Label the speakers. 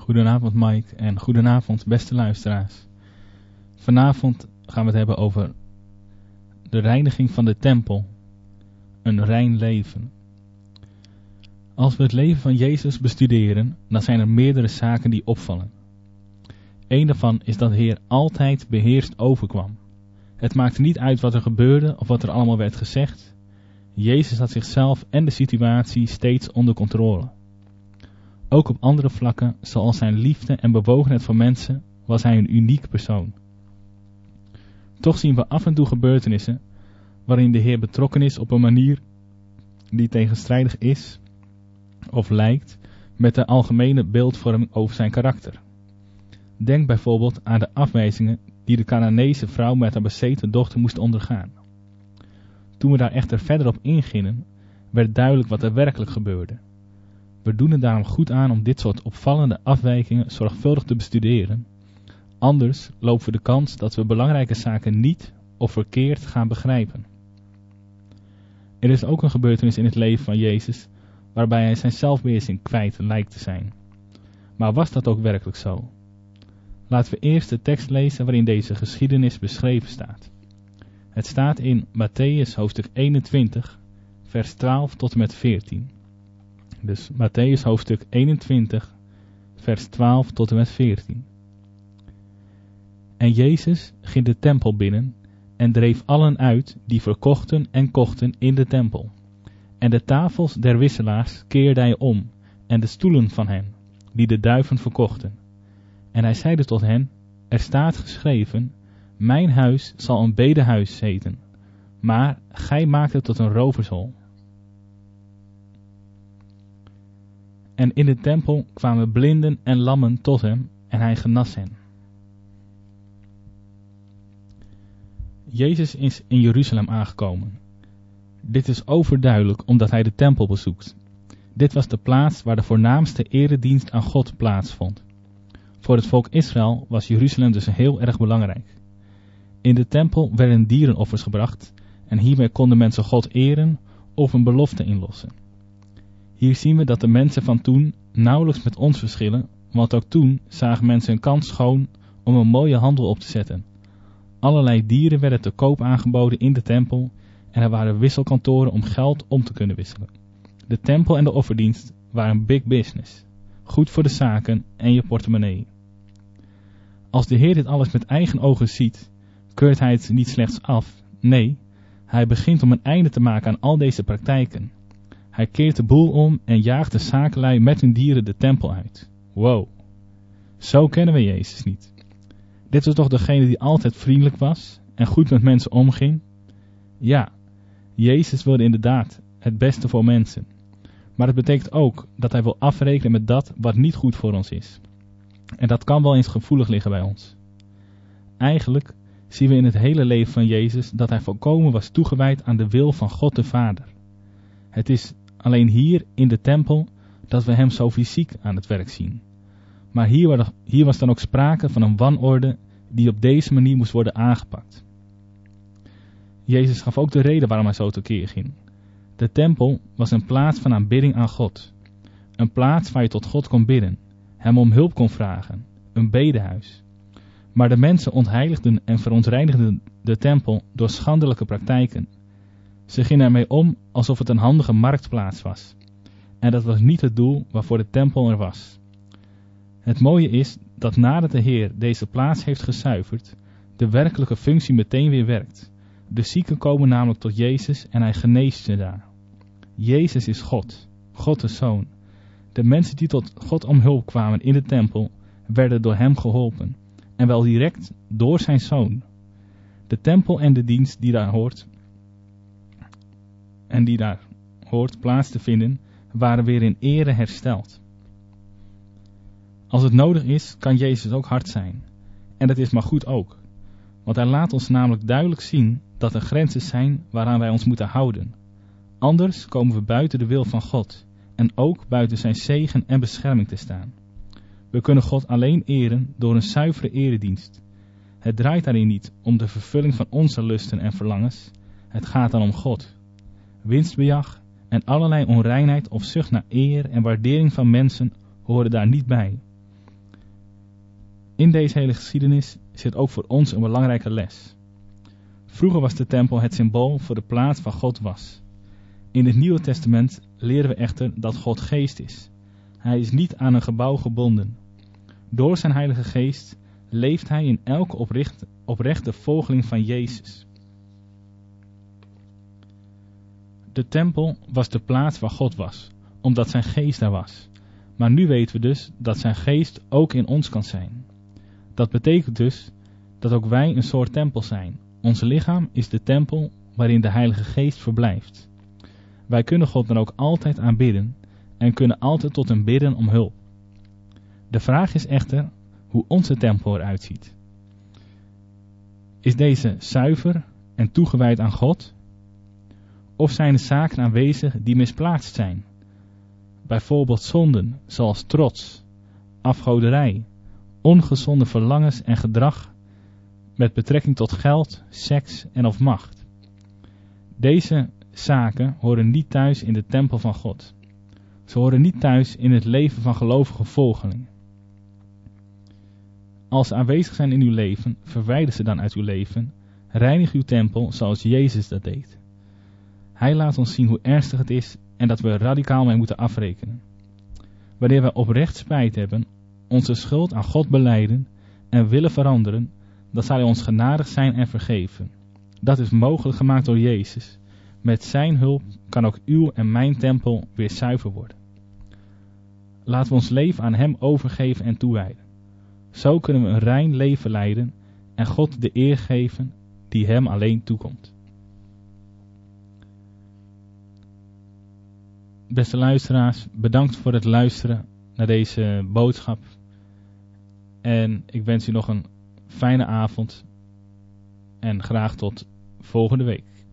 Speaker 1: Goedenavond Mike en goedenavond beste luisteraars. Vanavond gaan we het hebben over de reiniging van de tempel. Een rein leven. Als we het leven van Jezus bestuderen, dan zijn er meerdere zaken die opvallen. Eén daarvan is dat de Heer altijd beheerst overkwam. Het maakte niet uit wat er gebeurde of wat er allemaal werd gezegd. Jezus had zichzelf en de situatie steeds onder controle. Ook op andere vlakken, zoals zijn liefde en bewogenheid voor mensen, was hij een uniek persoon. Toch zien we af en toe gebeurtenissen waarin de Heer betrokken is op een manier die tegenstrijdig is of lijkt met de algemene beeldvorming over zijn karakter. Denk bijvoorbeeld aan de afwijzingen die de Canaanese vrouw met haar bezeten dochter moest ondergaan. Toen we daar echter verder op ingingen, werd duidelijk wat er werkelijk gebeurde. We doen er daarom goed aan om dit soort opvallende afwijkingen zorgvuldig te bestuderen. Anders lopen we de kans dat we belangrijke zaken niet of verkeerd gaan begrijpen. Er is ook een gebeurtenis in het leven van Jezus waarbij hij zijn zelfbeheersing kwijt lijkt te zijn. Maar was dat ook werkelijk zo? Laten we eerst de tekst lezen waarin deze geschiedenis beschreven staat. Het staat in Mattheüs hoofdstuk 21, vers 12 tot en met 14. Dus Mattheüs hoofdstuk 21, vers 12 tot en met 14. En Jezus ging de tempel binnen en dreef allen uit die verkochten en kochten in de tempel. En de tafels der wisselaars keerde hij om en de stoelen van hen, die de duiven verkochten. En hij zeide tot hen, er staat geschreven, mijn huis zal een bedehuis heten, maar gij maakt het tot een rovershol. En in de tempel kwamen blinden en lammen tot hem en hij genas hen. Jezus is in Jeruzalem aangekomen. Dit is overduidelijk omdat hij de tempel bezoekt. Dit was de plaats waar de voornaamste eredienst aan God plaatsvond. Voor het volk Israël was Jeruzalem dus heel erg belangrijk. In de tempel werden dierenoffers gebracht en hiermee konden mensen God eren of een belofte inlossen. Hier zien we dat de mensen van toen nauwelijks met ons verschillen, want ook toen zagen mensen een kans schoon om een mooie handel op te zetten. Allerlei dieren werden te koop aangeboden in de tempel en er waren wisselkantoren om geld om te kunnen wisselen. De tempel en de offerdienst waren big business. Goed voor de zaken en je portemonnee. Als de Heer dit alles met eigen ogen ziet, keurt hij het niet slechts af. Nee, hij begint om een einde te maken aan al deze praktijken. Hij keert de boel om en jaagt de zakenlui met hun dieren de tempel uit. Wow, zo kennen we Jezus niet. Dit was toch degene die altijd vriendelijk was en goed met mensen omging? Ja, Jezus wilde inderdaad het beste voor mensen. Maar het betekent ook dat hij wil afrekenen met dat wat niet goed voor ons is. En dat kan wel eens gevoelig liggen bij ons. Eigenlijk zien we in het hele leven van Jezus dat hij volkomen was toegewijd aan de wil van God de Vader. Het is alleen hier in de tempel dat we hem zo fysiek aan het werk zien. Maar hier was dan ook sprake van een wanorde die op deze manier moest worden aangepakt. Jezus gaf ook de reden waarom hij zo tekeer ging. De tempel was een plaats van aanbidding aan God. Een plaats waar je tot God kon bidden, hem om hulp kon vragen, een bedehuis. Maar de mensen ontheiligden en verontreinigden de tempel door schandelijke praktijken. Ze gingen ermee om alsof het een handige marktplaats was. En dat was niet het doel waarvoor de tempel er was. Het mooie is dat nadat de Heer deze plaats heeft gezuiverd, de werkelijke functie meteen weer werkt. De zieken komen namelijk tot Jezus en hij geneest ze daar. Jezus is God, God de Zoon. De mensen die tot God om hulp kwamen in de tempel, werden door hem geholpen. En wel direct door zijn Zoon. De tempel en de dienst die daar hoort plaats te vinden, waren weer in ere hersteld. Als het nodig is, kan Jezus ook hard zijn. En dat is maar goed ook. Want hij laat ons namelijk duidelijk zien dat er grenzen zijn waaraan wij ons moeten houden. Anders komen we buiten de wil van God en ook buiten zijn zegen en bescherming te staan. We kunnen God alleen eren door een zuivere eredienst. Het draait daarin niet om de vervulling van onze lusten en verlangens. Het gaat dan om God. Winstbejag en allerlei onreinheid of zucht naar eer en waardering van mensen horen daar niet bij. In deze hele geschiedenis zit ook voor ons een belangrijke les. Vroeger was de tempel het symbool voor de plaats waar God was. In het Nieuwe Testament leren we echter dat God geest is. Hij is niet aan een gebouw gebonden. Door zijn Heilige Geest leeft hij in elke oprechte volgeling van Jezus. De tempel was de plaats waar God was, omdat zijn geest daar was. Maar nu weten we dus dat zijn geest ook in ons kan zijn. Dat betekent dus dat ook wij een soort tempel zijn. Ons lichaam is de tempel waarin de Heilige Geest verblijft. Wij kunnen God dan ook altijd aanbidden en kunnen altijd tot hem bidden om hulp. De vraag is echter hoe onze tempel eruit ziet. Is deze zuiver en toegewijd aan God? Of zijn er zaken aanwezig die misplaatst zijn? Bijvoorbeeld zonden zoals trots, afgoderij, ongezonde verlangens en gedrag met betrekking tot geld, seks en of macht. Deze zaken horen niet thuis in de tempel van God. Ze horen niet thuis in het leven van gelovige volgelingen. Als ze aanwezig zijn in uw leven, verwijder ze dan uit uw leven. Reinig uw tempel zoals Jezus dat deed. Hij laat ons zien hoe ernstig het is en dat we er radicaal mee moeten afrekenen. Wanneer we oprecht spijt hebben, onze schuld aan God belijden en willen veranderen, dan zal hij ons genadig zijn en vergeven. Dat is mogelijk gemaakt door Jezus. Met zijn hulp kan ook uw en mijn tempel weer zuiver worden. Laten we ons leven aan hem overgeven en toewijden. Zo kunnen we een rein leven leiden en God de eer geven die hem alleen toekomt. Beste luisteraars, bedankt voor het luisteren naar deze boodschap. En ik wens u nog een fijne avond en graag tot volgende week.